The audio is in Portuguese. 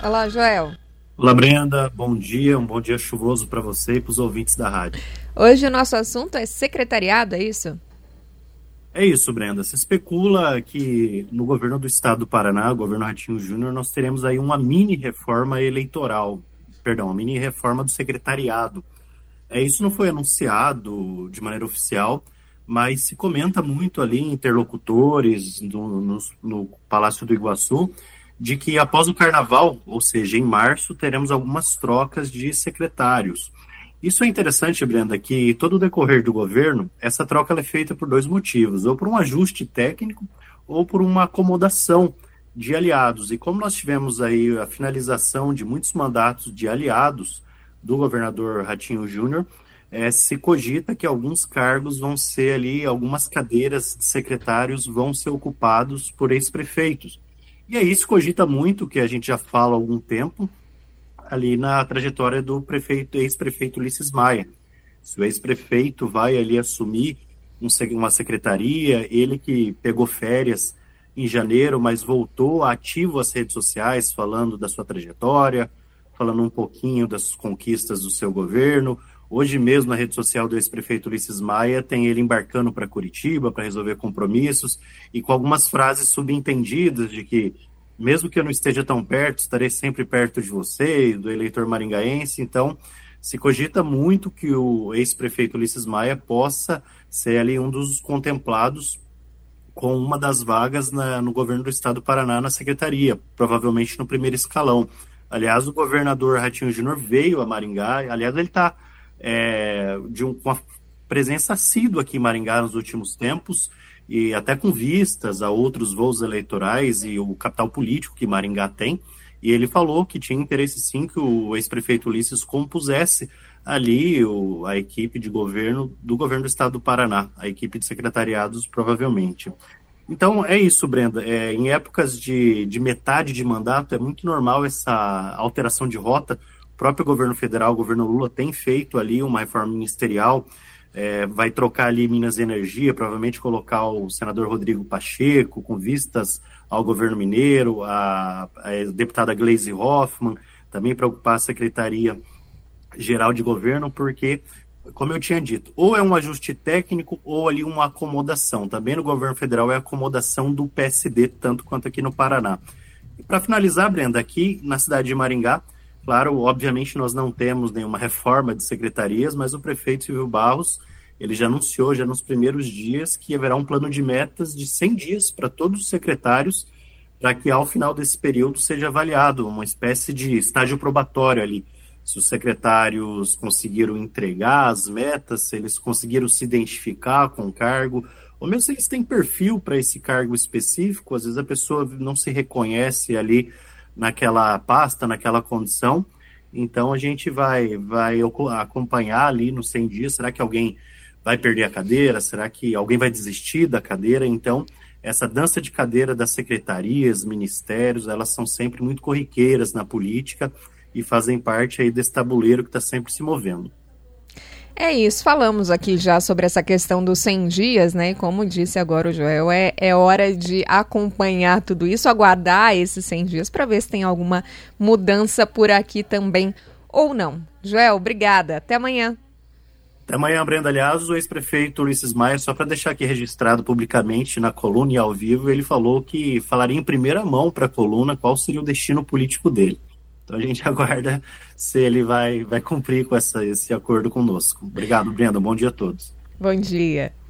Olá, Joel. Olá, Brenda. Bom dia. Um bom dia chuvoso para você e para os ouvintes da rádio. Hoje o nosso assunto é secretariado, é isso? É isso, Brenda. Se especula que no governo do estado do Paraná, o governo Ratinho Júnior, nós teremos aí uma mini reforma eleitoral, perdão, uma mini reforma do secretariado. Isso não foi anunciado de maneira oficial, mas se comenta muito ali em interlocutores no Palácio do Iguaçu, de que após o carnaval, ou seja, em março, teremos algumas trocas de secretários. Isso é interessante, Brenda, que todo o decorrer do governo, essa troca ela é feita por dois motivos, ou por um ajuste técnico, ou por uma acomodação de aliados. E como nós tivemos aí a finalização de muitos mandatos de aliados do governador Ratinho Júnior, se cogita que alguns cargos vão ser ali, algumas cadeiras de secretários vão ser ocupados por ex-prefeitos. E aí se cogita muito, que a gente já fala há algum tempo, ali na trajetória do ex-prefeito Ulisses Maia. Se o ex-prefeito vai ali assumir uma secretaria, ele que pegou férias em janeiro, mas voltou ativo às redes sociais, falando da sua trajetória, falando um pouquinho das conquistas do seu governo. Hoje mesmo, na rede social do ex-prefeito Ulisses Maia, tem ele embarcando para Curitiba para resolver compromissos e com algumas frases subentendidas de que, mesmo que eu não esteja tão perto, estarei sempre perto de você e do eleitor maringaense. Então, se cogita muito que o ex-prefeito Ulisses Maia possa ser ali um dos contemplados com uma das vagas no governo do estado do Paraná, na secretaria, provavelmente no primeiro escalão. Aliás, o governador Ratinho Júnior veio a Maringá, aliás, ele está com uma presença assídua aqui em Maringá nos últimos tempos, e até com vistas a outros voos eleitorais e o capital político que Maringá tem, e ele falou que tinha interesse sim que o ex-prefeito Ulisses compusesse ali a equipe de governo do governo do estado do Paraná, a equipe de secretariados provavelmente. Então é isso, Brenda, em épocas de metade de mandato é muito normal essa alteração de rota. O próprio governo federal, o governo Lula, tem feito ali uma reforma ministerial, vai trocar ali Minas e Energia, provavelmente colocar o senador Rodrigo Pacheco, com vistas ao governo mineiro, a deputada Gleisi Hoffmann, também para ocupar a Secretaria-Geral de Governo, porque, como eu tinha dito, ou é um ajuste técnico ou ali uma acomodação. Também no governo federal é acomodação do PSD, tanto quanto aqui no Paraná. E para finalizar, Brenda, aqui na cidade de Maringá, claro, obviamente nós não temos nenhuma reforma de secretarias, mas o prefeito Silvio Barros, ele já anunciou, já nos primeiros dias, que haverá um plano de metas de 100 dias para todos os secretários, para que ao final desse período seja avaliado uma espécie de estágio probatório ali. Se os secretários conseguiram entregar as metas, se eles conseguiram se identificar com o cargo, ou mesmo se eles têm perfil para esse cargo específico, às vezes a pessoa não se reconhece ali naquela pasta, naquela condição. Então a gente vai acompanhar ali nos 100 dias, será que alguém vai perder a cadeira? Será que alguém vai desistir da cadeira? Então, essa dança de cadeira das secretarias, ministérios, elas são sempre muito corriqueiras na política e fazem parte aí desse tabuleiro que está sempre se movendo. É isso, falamos aqui já sobre essa questão dos 100 dias, né? E como disse agora o Joel, é hora de acompanhar tudo isso, aguardar esses 100 dias para ver se tem alguma mudança por aqui também ou não. Joel, obrigada. Até amanhã. Até amanhã, Brenda. Aliás, o ex-prefeito Ulisses Maia, só para deixar aqui registrado publicamente na coluna e ao vivo, ele falou que falaria em primeira mão para a coluna qual seria o destino político dele. Então a gente aguarda se ele vai cumprir com esse acordo conosco. Obrigado, Brenda. Bom dia a todos. Bom dia.